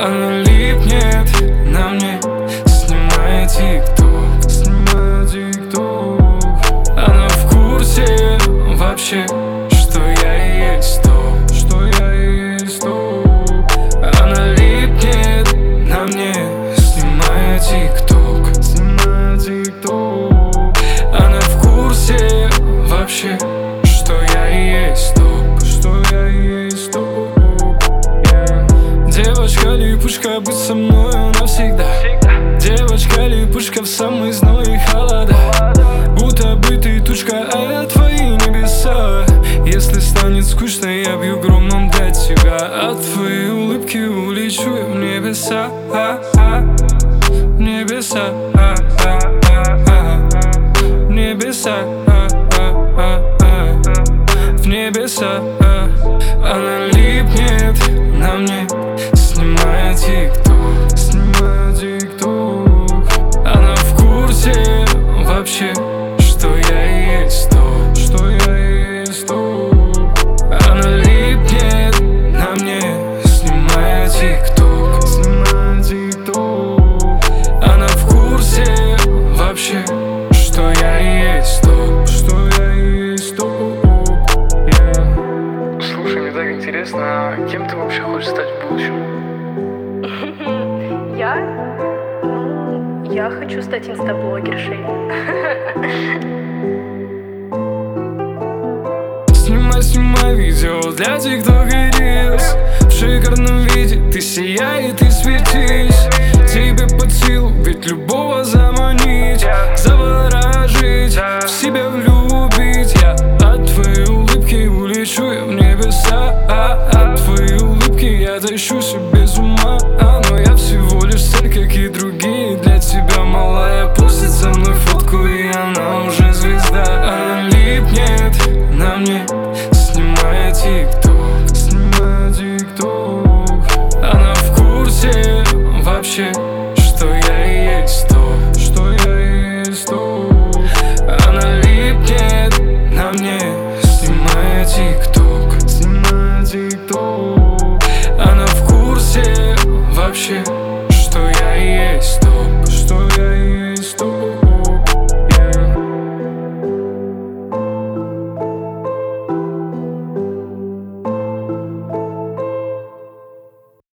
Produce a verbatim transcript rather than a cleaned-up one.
Она липнет на мне, снимая тик-ток, снимая тик-ток. Она в курсе вообще, что я и есть то, что я и есть то. Она липнет на мне, снимая тик-ток, снимая тик-ток. Она в курсе вообще, что я и есть топ, что я и есть топ. Девочка-липушка, будь со мною навсегда. Девочка-липушка в самый зной и холода. Будто бы ты тучка, а я твои небеса. Если станет скучно, я бью громом для тебя. От твоей улыбки улечу я в небеса, в небеса, в небеса, в небеса. Она липнет на мне, снимая тик-ток, снимая тик-ток. Она в курсе вообще, что я и есть то, что я и есть то. Она липнет на мне, снимая тик-ток, снимая тик-ток. Она в курсе вообще, что я и есть то, что я и есть то. Yeah. Слушай, мне так интересно, а кем ты вообще хочешь стать в будущем? Я? Ну, я хочу стать инстаблогершей. Снимай, снимай видео для тикток и рилс. В шикарном виде ты сияй и ты светись. Тебе под силу ведь любого заманить, заворожить, в себя влюбить. Я от твоей улыбки улечу я в небеса, а от твоей улыбки я тащу себе с ума. Но я всего лишь цель, как и другие. Для тебя, малая, пустит со мной фотку, и она уже звезда. Она липнет на мне, снимая тик-ток, снимая тик-ток. Она в курсе вообще, что я и есть то,